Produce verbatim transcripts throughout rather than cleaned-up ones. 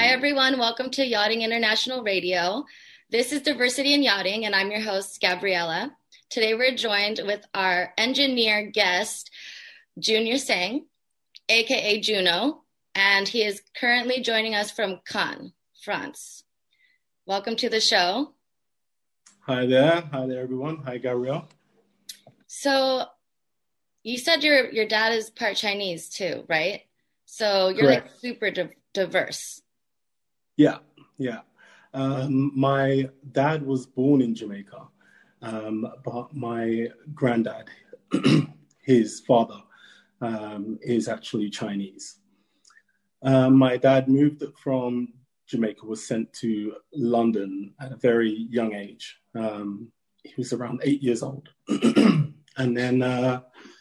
Hi, everyone. Welcome to Yachting International Radio. This is Diversity in Yachting, and I'm your host, Gabriella. Today, we're joined with our engineer guest, Junior Sang, aka Juno, and he is currently joining us from Cannes, France. Welcome to the show. Hi there. Hi there, everyone. Hi, Gabrielle. So, you said your your dad is part Chinese too, right? So you're Correct. like super di- diverse. Yeah, yeah. Um, my dad was born in Jamaica, um, but my granddad, his father, um, is actually Chinese. Um, my dad moved from Jamaica, was sent to London at a very young age. Um, he was around eight years old. And then uh,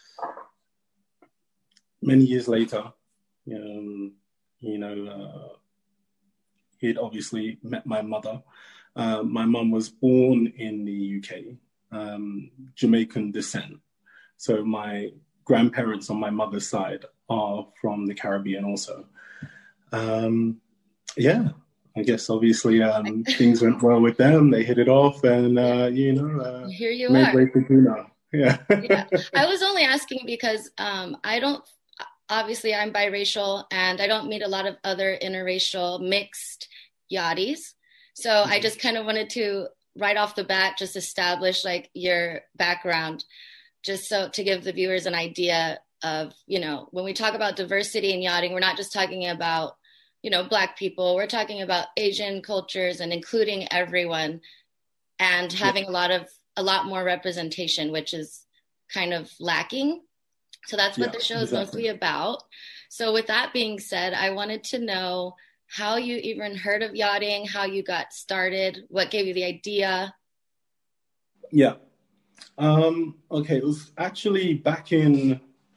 many years later, um, you know, uh, he'd obviously met my mother. Uh, my mum was born in the U K, um, Jamaican descent. So my grandparents on my mother's side are from the Caribbean also. Um, yeah, I guess obviously um, things went well with them. They hit it off and, uh, you know, uh, Here you made are. way for Juno. Yeah. Yeah. I was only asking because um, I don't, obviously I'm biracial and I don't meet a lot of other interracial mixed yachties. So mm-hmm. I just kind of wanted to right off the bat just establish like your background, just so to give the viewers an idea of, you know, when we talk about diversity in yachting, we're not just talking about, you know, Black people, we're talking about Asian cultures and including everyone and having yeah. a lot of, a lot more representation, which is kind of lacking. So that's what yeah, the show is exactly. mostly about. So with that being said, I wanted to know how you even heard of yachting, how you got started, what gave you the idea? Yeah. Um, okay, it was actually back in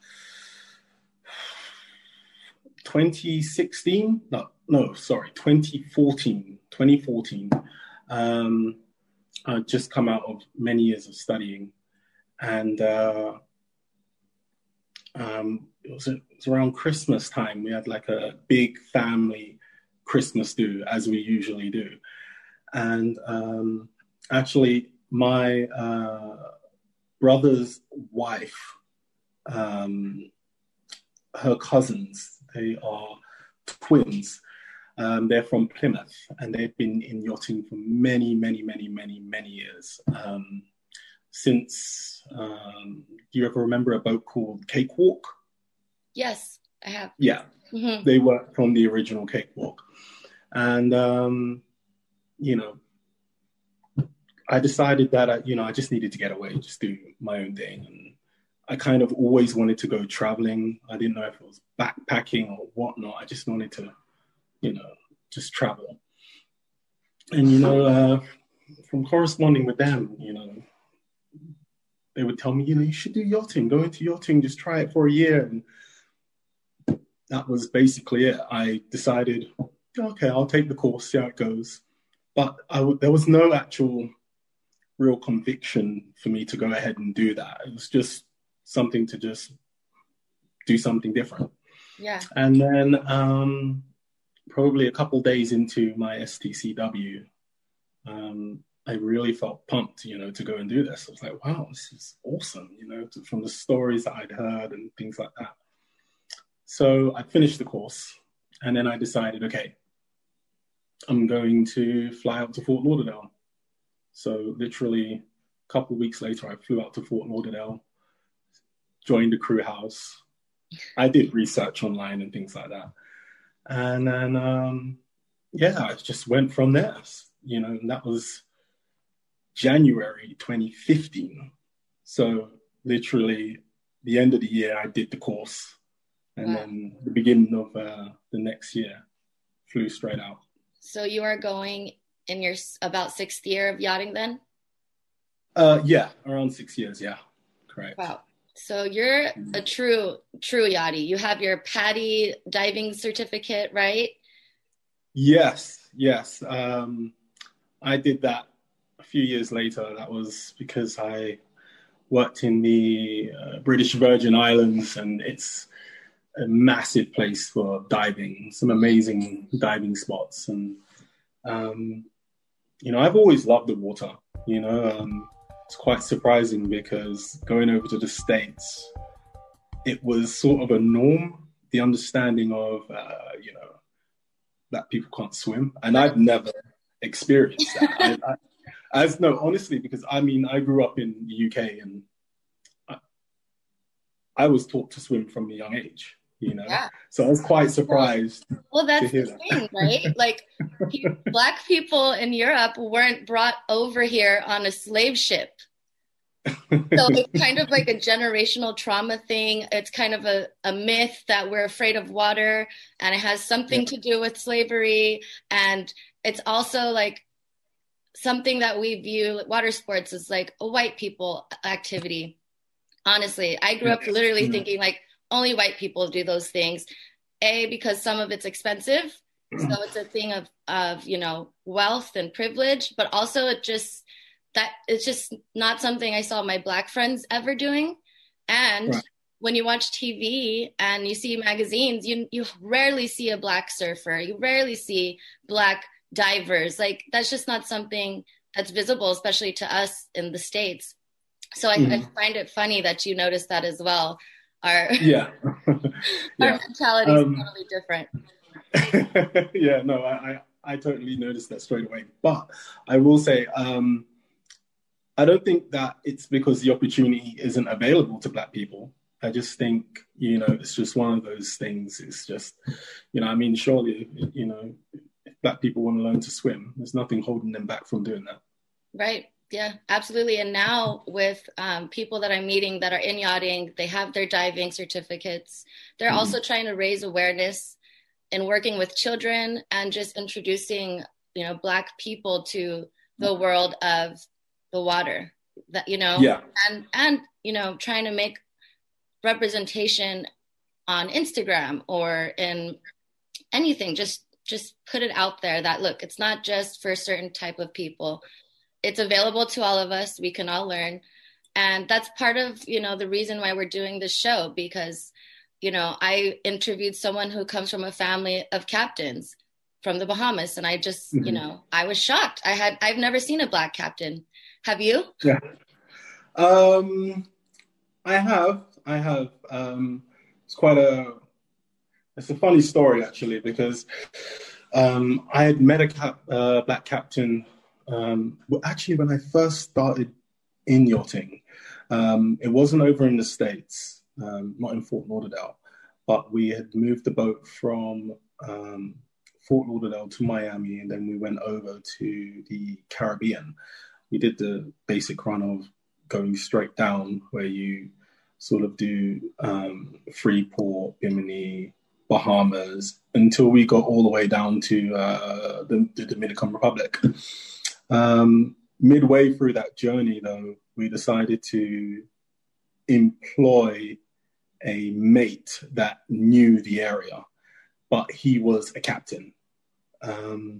twenty sixteen. No, no, sorry, twenty fourteen. twenty fourteen. Um, I'd just come out of many years of studying. And uh, um, it, was, it was around Christmas time. We had like a big family Christmas do, as we usually do. And um, actually, my uh, brother's wife, um, her cousins, they are twins. Um, they're from Plymouth, and they've been in yachting for many, many, many, many, many years. Um, since, um, do you ever remember a boat called Cakewalk? Yes, I have. Yeah, mm-hmm. They were from the original Cakewalk. And, um, you know, I decided that, I, you know, I just needed to get away, just do my own thing. And I kind of always wanted to go traveling. I didn't know if it was backpacking or whatnot. I just wanted to, you know, just travel. And, you know, uh, from corresponding with them, you know, they would tell me, you know, you should do yachting, go into yachting, just try it for a year. And that was basically it. I decided, okay, I'll take the course, see how it goes. But I w- there was no actual real conviction for me to go ahead and do that. It was just something to just do something different. Yeah. And then um, probably a couple days into my S T C W, um, I really felt pumped, you know, to go and do this. I was like, wow, this is awesome, you know, to, from the stories that I'd heard and things like that. So I finished the course and then I decided, okay, I'm going to fly out to Fort Lauderdale. So literally a couple of weeks later, I flew out to Fort Lauderdale, joined the crew house. I did research online and things like that. And then, um, yeah, I just went from there, you know, and that was January twenty fifteen. So literally the end of the year, I did the course. And wow. Then the beginning of uh, the next year, flew straight out. So you are going in your about sixth year of yachting then? Uh, yeah, around six years, yeah, correct. Wow. So you're a true, true yachty. You have your PADI diving certificate, right? Yes, yes. Um, I did that a few years later. That was because I worked in the uh, British Virgin Islands, and it's a massive place for diving, some amazing diving spots. And, um, you know, I've always loved the water, you know. Um, it's quite surprising because going over to the States, it was sort of a norm, the understanding of, uh, you know, that people can't swim. And I've never experienced that. I, I, as no, honestly, because I mean, I grew up in the U K and I, I was taught to swim from a young age, you know? Yeah. So I was quite surprised. Well, well that's the that. thing, right? Like, Black people in Europe weren't brought over here on a slave ship. So it's kind of like a generational trauma thing. It's kind of a, a myth that we're afraid of water, and it has something yeah. to do with slavery. And it's also like something that we view water sports as like a white people activity. Honestly, I grew up literally mm-hmm. thinking like only white people do those things. A, because some of it's expensive. So it's a thing of, of, you know, wealth and privilege, but also it just, that it's just not something I saw my Black friends ever doing. And right. when you watch T V and you see magazines, you you rarely see a Black surfer. You rarely see Black divers. Like, that's just not something that's visible, especially to us in the States. So I, mm-hmm. I find it funny that you noticed that as well. Our, yeah. yeah. our mentality is um, totally different. yeah, no, I, I, I totally noticed that straight away. But I will say, um, I don't think that it's because the opportunity isn't available to Black people. I just think, you know, it's just one of those things. It's just, you know, I mean, surely, you know, if Black people want to learn to swim, there's nothing holding them back from doing that. Right. Yeah, absolutely. And now with um, people that I'm meeting that are in yachting, they have their diving certificates. They're mm-hmm. also trying to raise awareness and working with children and just introducing, you know, Black people to the world of the water, that, you know, yeah. and, and, you know, trying to make representation on Instagram or in anything, just, just put it out there that, look, it's not just for a certain type of people. It's available to all of us. We can all learn. And that's part of, you know, the reason why we're doing this show, because, you know, I interviewed someone who comes from a family of captains from the Bahamas. And I just, mm-hmm. you know, I was shocked. I had, I've never seen a Black captain. Have you? Yeah. Um, I have, I have, um, it's quite a, it's a funny story actually, because, um, I had met a cap, uh, Black captain, um, well, actually when I first started in yachting, um, it wasn't over in the States, um, not in Fort Lauderdale, but we had moved the boat from, um, Fort Lauderdale to Miami, and then we went over to the Caribbean. We did the basic run of going straight down, where you sort of do um, Freeport, Bimini, Bahamas, until we got all the way down to uh, the, the Dominican Republic. Um, midway through that journey, though, we decided to employ a mate that knew the area, but he was a captain. Um,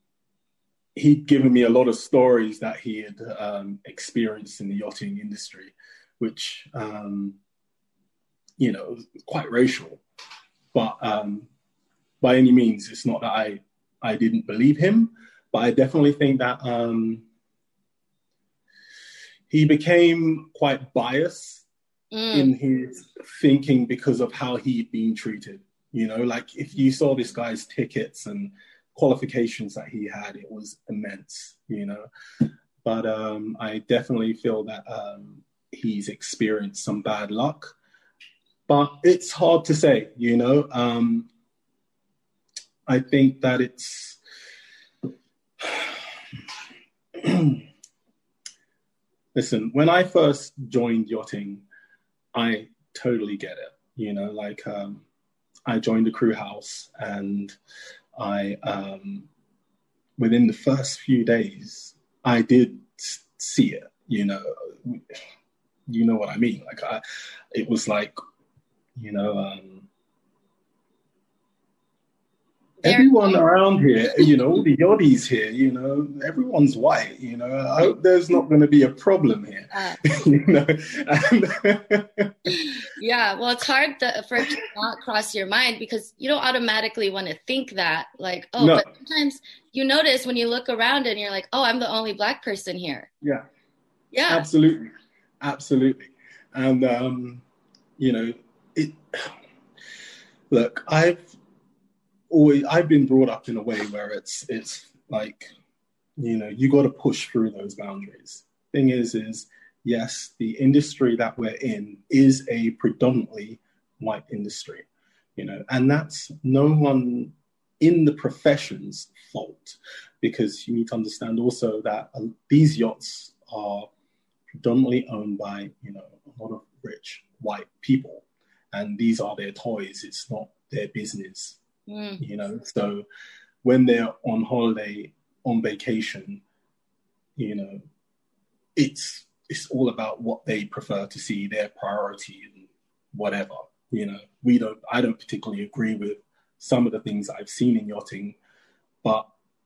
he'd given me a lot of stories that he had um, experienced in the yachting industry, which, um, you know, was quite racial. But um, by any means, it's not that I, I didn't believe him, but I definitely think that um, he became quite biased mm. in his thinking because of how he'd been treated. You know, like if you saw this guy's tickets and qualifications that he had, it was immense, you know. But um, I definitely feel that um, he's experienced some bad luck. But it's hard to say, you know. Um, I think that it's... Listen, when I first joined yachting, I totally get it, you know, like um, I joined a crew house and I, um, within the first few days, I did see it, you know, you know what I mean? Like, I, it was like, you know, um, everyone around here, you know, all the yachties here, you know, everyone's white, you know. I hope there's not going to be a problem here, uh, you know. And yeah, well, it's hard to, for it to not cross your mind because you don't automatically want to think that, like, oh, no. But sometimes you notice when you look around and you're like, oh, I'm the only Black person here. Yeah, yeah, absolutely, absolutely, and um, you know, it. Look, I've. Always, I've been brought up in a way where it's it's like, you know, you got to push through those boundaries. Thing is, is yes, the industry that we're in is a predominantly white industry, you know, and that's no one in the profession's fault, because you need to understand also that uh, these yachts are predominantly owned by, you know, a lot of rich white people, and these are their toys. It's not their business. Mm. You know, so when they're on holiday, on vacation, you know, it's it's all about what they prefer to see, their priority and whatever. You know, we don't. I don't particularly agree with some of the things I've seen in yachting, but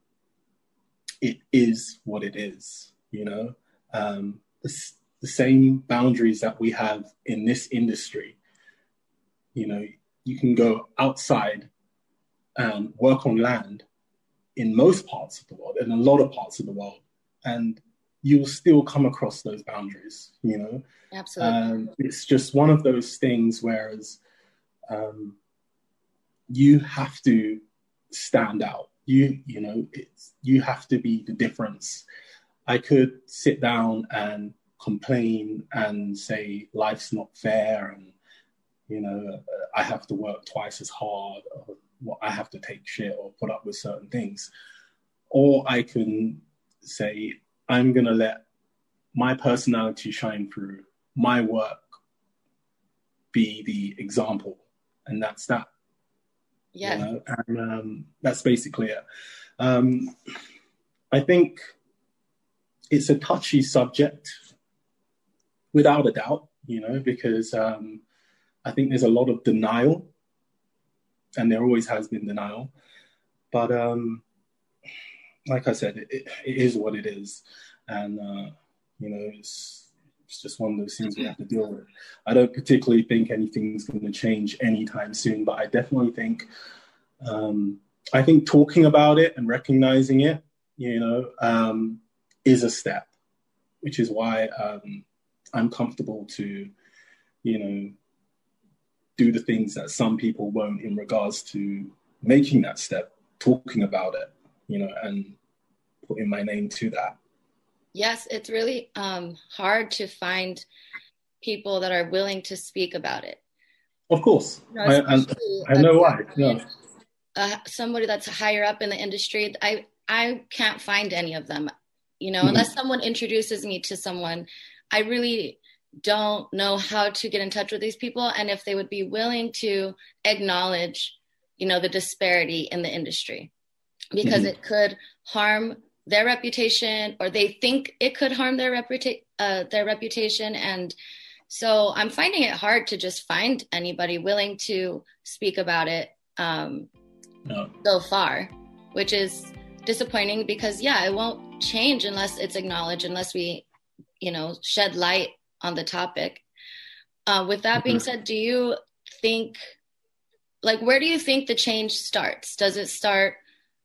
it is what it is. You know, um, the, the same boundaries that we have in this industry. You know, you can go outside and work on land in most parts of the world, in a lot of parts of the world, and you'll still come across those boundaries, you know? Absolutely. Um, it's just one of those things, whereas um, you have to stand out. You, you know, it's, you have to be the difference. I could sit down and complain and say life's not fair and, you know, I have to work twice as hard, or I have to take shit or put up with certain things. Or I can say, I'm going to let my personality shine through, my work be the example. And that's that. Yeah. You know? And um, that's basically it. Um, I think it's a touchy subject, without a doubt, you know, because um, I think there's a lot of denial, and there always has been denial. But um, like I said, it, it is what it is. And, uh, you know, it's, it's just one of those things we have to deal with. I don't particularly think anything's going to change anytime soon, but I definitely think, um, I think talking about it and recognizing it, you know, um, is a step, which is why um, I'm comfortable to, you know, do the things that some people won't in regards to making that step, talking about it, you know, and putting my name to that. Yes, it's really um, hard to find people that are willing to speak about it. Of course. You know, I, and I know why. Yeah. Uh, somebody that's higher up in the industry, I, I can't find any of them, you know, mm-hmm. unless someone introduces me to someone. I really don't know how to get in touch with these people, and if they would be willing to acknowledge, you know, the disparity in the industry, because mm-hmm. it could harm their reputation, or they think it could harm their reputa- uh, their reputation. And so I'm finding it hard to just find anybody willing to speak about it um, no. so far, which is disappointing, because yeah, it won't change unless it's acknowledged, unless we, you know, shed light on the topic. Uh, with that being said, do you think, like, where do you think the change starts? Does it start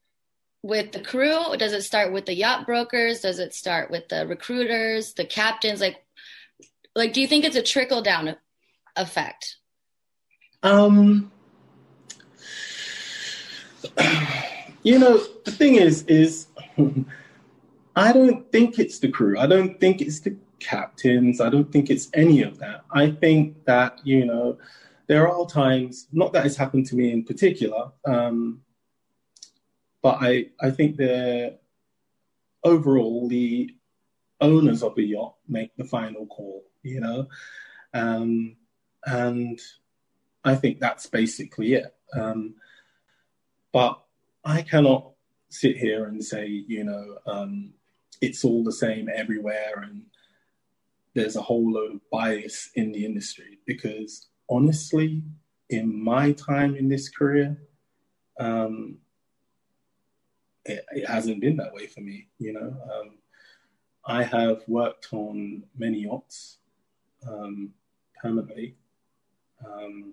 with the crew? Does it start with the yacht brokers? Does it start with the recruiters, the captains? Like, like, do you think it's a trickle down effect? Um, you know, the thing is, is I don't think it's the crew. I don't think it's the captains. I don't think it's any of that. I think that, you know, there are times, not that it's happened to me in particular, um, but I, I think that overall the owners of the yacht make the final call, you know, um, and I think that's basically it. Um, but I cannot sit here and say, you know, um, it's all the same everywhere and there's a whole load of bias in the industry, because honestly, in my time in this career, um, it, it hasn't been that way for me. You know, um, I have worked on many yachts um, permanently. Um,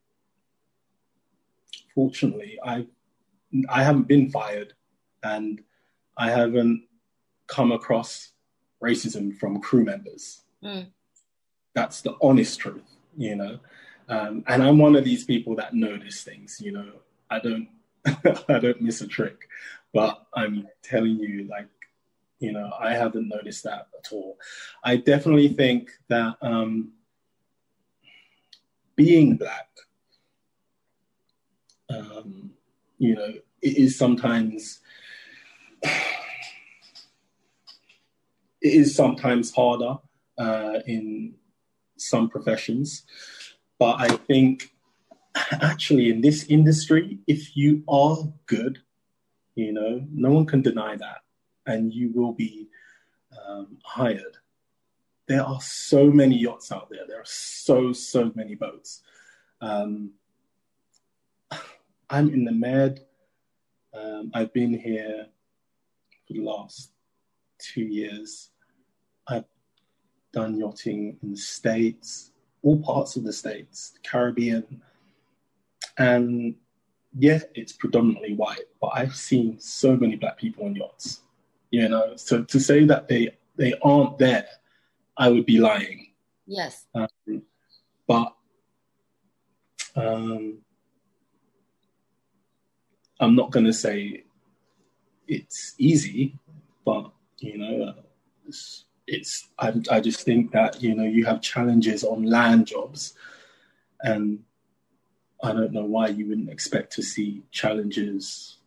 fortunately, I I haven't been fired, and I haven't come across racism from crew members. Mm. That's the honest truth, you know. Um, and I'm one of these people that notice things, you know. I don't, I don't miss a trick, but I'm telling you, like, you know, I haven't noticed that at all. I definitely think that um, being Black, um, you know, it is sometimes, it is sometimes harder uh, in some professions. But I think actually in this industry, if you are good, you know, no one can deny that, and you will be um, hired. There are so many yachts out there. There are so, so many boats. Um, I'm in the Med. Um, I've been here for the last two years. I've done yachting in the States, all parts of the States, the Caribbean. And yeah, it's predominantly white, but I've seen so many Black people on yachts, you know, so to say that they, they aren't there, I would be lying. Yes. Um, but um, I'm not going to say it's easy, but, you know, uh, it's, it's I, I just think that, you know, you have challenges on land jobs, and I don't know why you wouldn't expect to see challenges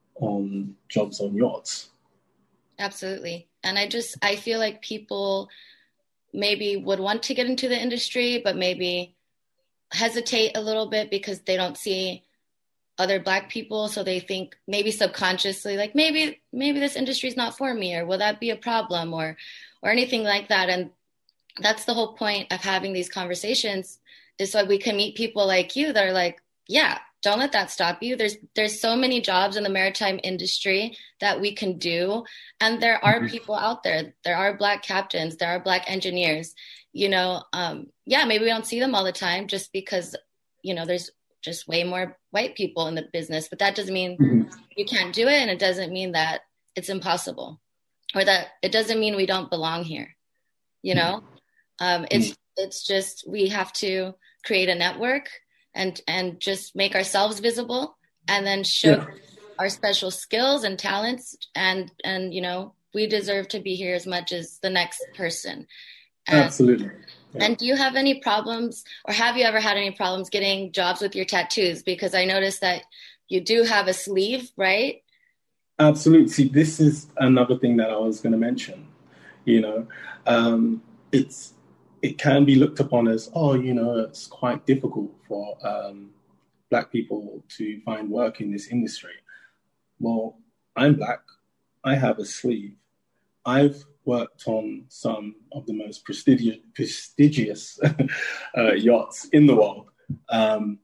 on jobs on yachts. Absolutely. And I just, I feel like people maybe would want to get into the industry, but maybe hesitate a little bit because they don't see other Black people. So they think maybe subconsciously, like maybe, maybe this industry is not for me, or will that be a problem, or, or anything like that. And that's the whole point of having these conversations, is so we can meet people like you that are like, yeah, don't let that stop you. There's there's so many jobs in the maritime industry that we can do. And there are people out there. There are Black captains. There are Black engineers. You know, um, yeah, maybe we don't see them all the time just because, you know, there's just way more white people in the business. But that doesn't mean mm-hmm. you can't do it. And it doesn't mean that it's impossible, or that it doesn't mean we don't belong here. You know, um, it's it's just we have to create a network and and just make ourselves visible, and then show yeah. our special skills and talents, and and you know, we deserve to be here as much as the next person. And, Absolutely. Yeah. And do you have any problems, or have you ever had any problems getting jobs with your tattoos? Because I noticed that you do have a sleeve, right? Absolutely. See, this is another thing that I was going to mention. You know, um, it's it can be looked upon as, oh, you know, it's quite difficult for um, Black people to find work in this industry. Well, I'm Black. I have a sleeve. I've worked on some of the most prestigious, prestigious uh, yachts in the world. Um,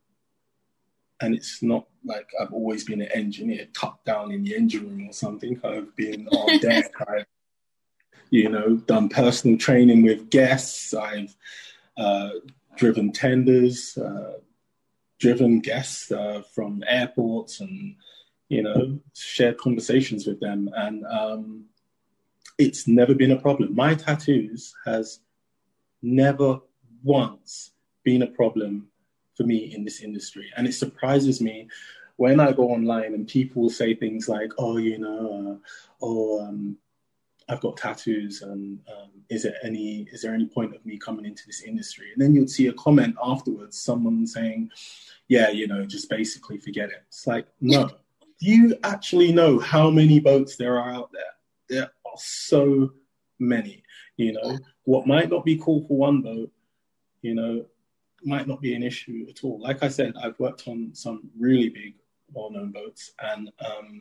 and it's not like I've always been an engineer tucked down in the engine room or something. I've been on deck. I've, you know, done personal training with guests. I've uh, driven tenders, uh, driven guests uh, from airports, and, you know, shared conversations with them. And um, it's never been a problem. My tattoos has never once been a problem for me in this industry. And it surprises me when I go online and people will say things like, oh, you know, uh, oh, um, I've got tattoos, and um, is there any is there any point of me coming into this industry? And then you'd see a comment afterwards, someone saying, yeah, you know, just basically forget it. It's like, no. Do you actually know how many boats there are out there? There are so many. You know, what might not be cool for one boat, you know, might not be an issue at all. Like I said, I've worked on some really big, well-known boats, and um,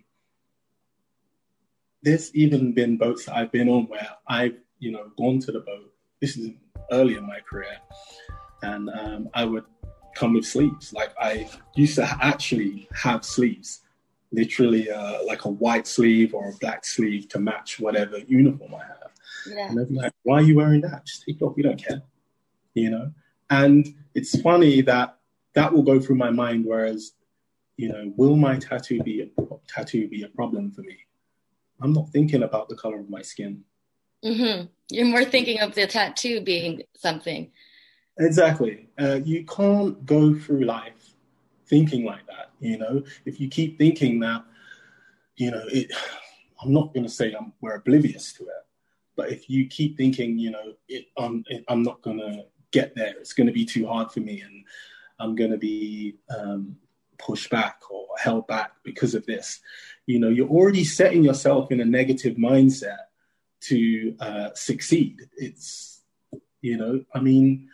there's even been boats that I've been on where I've, you know, gone to the boat. This is early in my career, and um, I would come with sleeves. Like, I used to actually have sleeves, literally uh, like a white sleeve or a black sleeve to match whatever uniform I have. Yeah. And they'll be like, why are you wearing that? Just take it off. We don't care, you know? And it's funny that that will go through my mind, whereas, you know, will my tattoo be a tattoo be a problem for me? I'm not thinking about the color of my skin. Mm-hmm. You're more thinking of the tattoo being something. Exactly. Uh, you can't go through life thinking like that, you know? If you keep thinking that, you know, it, I'm not going to say I'm, we're oblivious to it, but if you keep thinking, you know, it, I'm, it, I'm not going to get there, it's going to be too hard for me, and I'm going to be um, pushed back or held back because of this, you know, you're already setting yourself in a negative mindset to uh, succeed. It's, you know, I mean,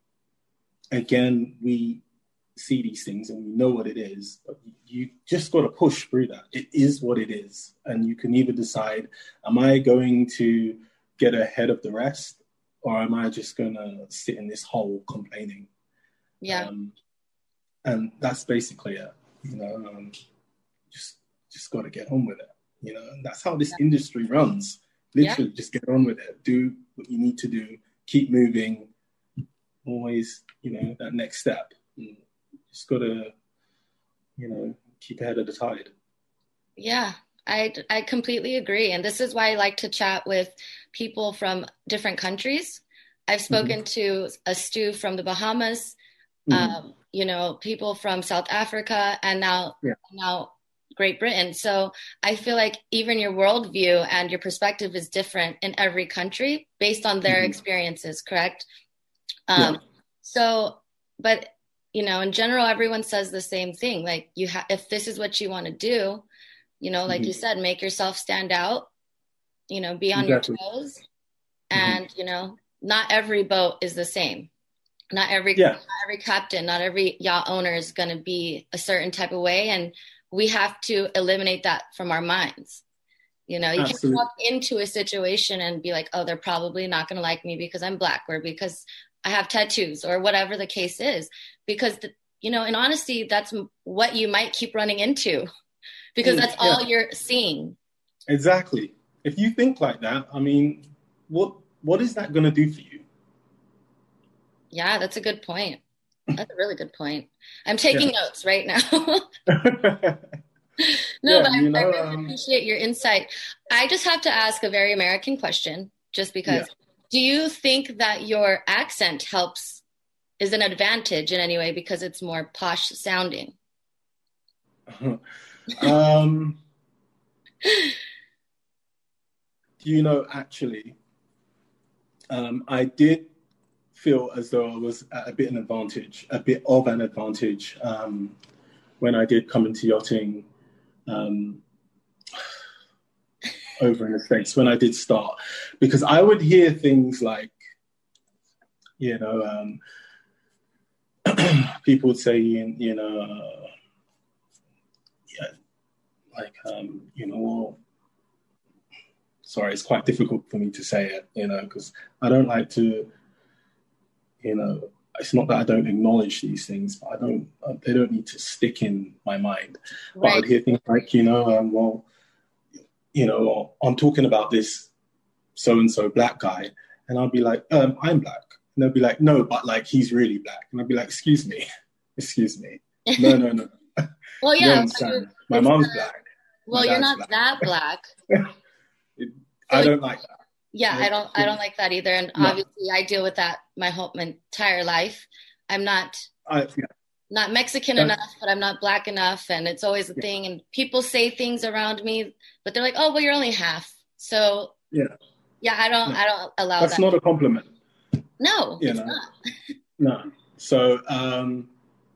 again, we see these things and we know what it is, but you just got to push through that. It is what it is. And you can either decide, am I going to get ahead of the rest, or am I just going to sit in this hole complaining? Yeah. Um, and that's basically it, you know, um, just, just got to get on with it, you know, and that's how this yeah. industry runs. Literally, yeah. just get on with it. Do what you need to do. Keep moving. Always, you know, that next step. And just got to, you know, keep ahead of the tide. Yeah, I, I completely agree. And this is why I like to chat with people from different countries. I've spoken mm-hmm. to a Stu from the Bahamas, mm-hmm. um, you know, people from South Africa, and now, yeah. now Great Britain. So I feel like even your worldview and your perspective is different in every country based on their mm-hmm. experiences, correct? Um, yeah. So, but, you know, in general, everyone says the same thing. Like, you have, if this is what you want to do, you know, like mm-hmm. you said, make yourself stand out, you know, be on exactly. your toes. Mm-hmm. And, you know, not every boat is the same. Not every, yeah. not every captain, not every yacht owner is going to be a certain type of way. And we have to eliminate that from our minds. You know, you Absolutely. Can't walk into a situation and be like, oh, they're probably not going to like me because I'm Black or because I have tattoos or whatever the case is. Because, the, you know, in honesty, that's what you might keep running into because that's yeah. all you're seeing. Exactly. If you think like that, I mean, what what is that going to do for you? Yeah, that's a good point. That's a really good point. I'm taking yeah. notes right now. No, yeah, but I, you know, I really um, appreciate your insight. I just have to ask a very American question, just because. Yeah. Do you think that your accent helps, is an advantage in any way because it's more posh sounding? um, you know, actually, um, I did feel as though I was at a bit an advantage, a bit of an advantage um, when I did come into yachting um, over in the States, when I did start, because I would hear things like, you know, um, people would say, you know, uh, yeah, like, um, you know, well, sorry, it's quite difficult for me to say it, you know, because I don't like to, you know, it's not that I don't acknowledge these things, but I don't, uh, they don't need to stick in my mind. Right. But I'd hear things like, you know, um, well, you know, I'm talking about this so-and-so Black guy, and I'll be like, um, I'm Black. And they'll be like, no, but like, he's really Black. And I'll be like, excuse me, excuse me. No, no, no. Well, yeah. My mom's Black. Well, you're not Black. that Black. it, so I don't like that. Yeah, I don't I don't like that either. And no. obviously I deal with that my whole my entire life. I'm not I, yeah. not Mexican That's, enough, but I'm not Black enough. And it's always a yeah. thing. And people say things around me, but they're like, oh, well, you're only half. So yeah, yeah, I don't no. I don't allow That's that. That's not a compliment. No, you it's know? not. No. So um,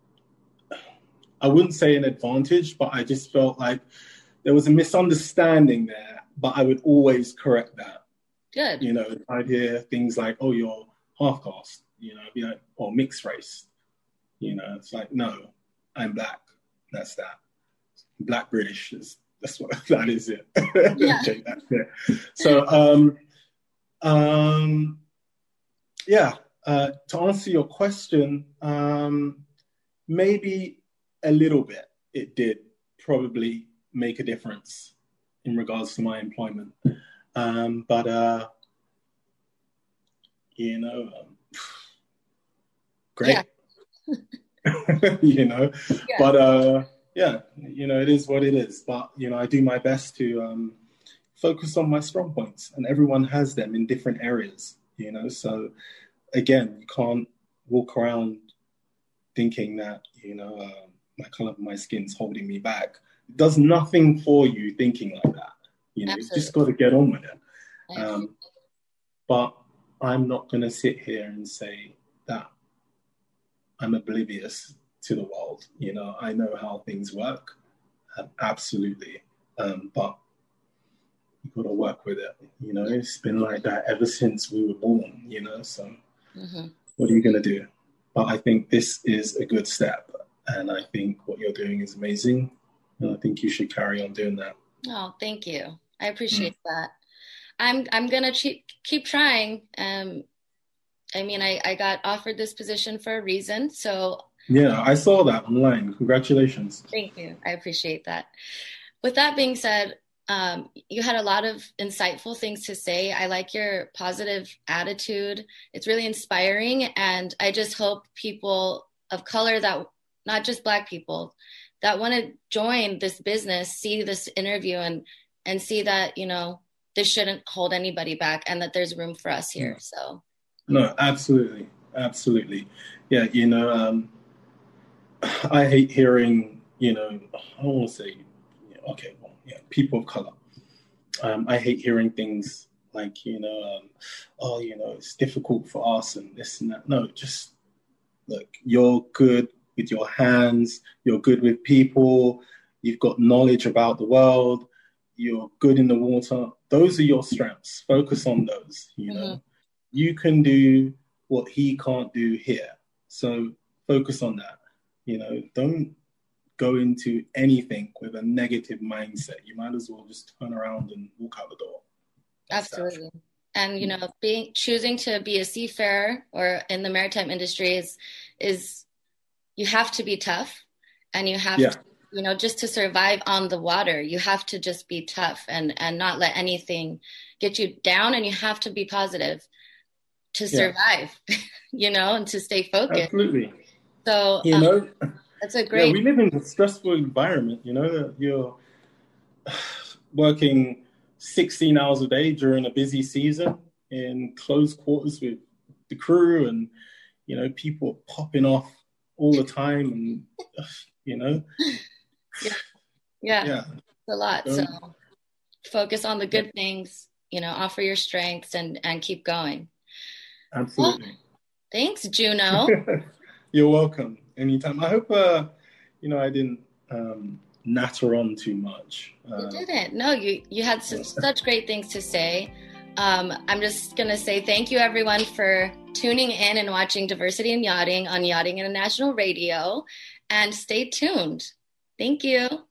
I wouldn't say an advantage, but I just felt like there was a misunderstanding there, but I would always correct that. Good. You know, I'd hear things like, oh, you're half caste, you know, be like, or mixed race. You know, it's like, no, I'm Black. That's that. Black British is, that's what, that is it. Yeah. Okay, that's it. So, um, um, yeah, uh, to answer your question, um, maybe a little bit it did probably make a difference in regards to my employment. Um, but, uh, you know, um, great. Yeah. you know, yeah. But, uh, yeah, you know, it is what it is. But, you know, I do my best to um, focus on my strong points, and everyone has them in different areas, you know. So, again, you can't walk around thinking that, you know, uh, my color of my skin's holding me back. It does nothing for you thinking like that. You know, Absolutely. You just got to get on with it. Um, but I'm not going to sit here and say that I'm oblivious to the world. You know, I know how things work. Uh, absolutely. Um, but you got to work with it. You know, it's been like that ever since we were born, you know, so mm-hmm. What are you going to do? But I think this is a good step. And I think what you're doing is amazing. And I think you should carry on doing that. Oh, thank you. I appreciate mm. that. I'm I'm going to keep, keep trying. Um, I mean, I, I got offered this position for a reason. So yeah, I saw that online. Congratulations. Thank you. I appreciate that. With that being said, um, you had a lot of insightful things to say. I like your positive attitude. It's really inspiring. And I just hope people of color, that not just Black people, that want to join this business, see this interview and, and see that, you know, this shouldn't hold anybody back and that there's room for us here. So. No, absolutely. Absolutely. Yeah. You know, um, I hate hearing, you know, I don't want to say, okay, well, yeah, people of color. Um, I hate hearing things like, you know, um, oh, you know, it's difficult for us and this and that. No, just look, you're good with your hands. You're good with people. You've got knowledge about the world. You're good in the water. Those are your strengths. Focus on those, you know. Mm-hmm. You can do what he can't do here. So focus on that. You know, don't go into anything with a negative mindset. You might as well just turn around and walk out the door. That's Absolutely. That. And, you know, being choosing to be a seafarer or in the maritime industry is, is you have to be tough and you have yeah. to, you know, just to survive on the water, you have to just be tough and, and not let anything get you down, and you have to be positive to survive, yeah. you know, and to stay focused. Absolutely. So, you um, know, that's a great. Yeah, we live in a stressful environment, you know, you're working sixteen hours a day during a busy season in close quarters with the crew, and, you know, people popping off all the time, and, you know. Yeah, yeah, yeah. It's a lot. Um, so focus on the good yeah. things, you know, offer your strengths and, and keep going. Absolutely. Well, thanks, Juno. You're welcome. Anytime. I hope, uh, you know, I didn't um, natter on too much. Uh, you didn't. No, you, you had such, such great things to say. Um, I'm just going to say thank you, everyone, for tuning in and watching Diversity in Yachting on Yachting International Radio. And stay tuned. Thank you.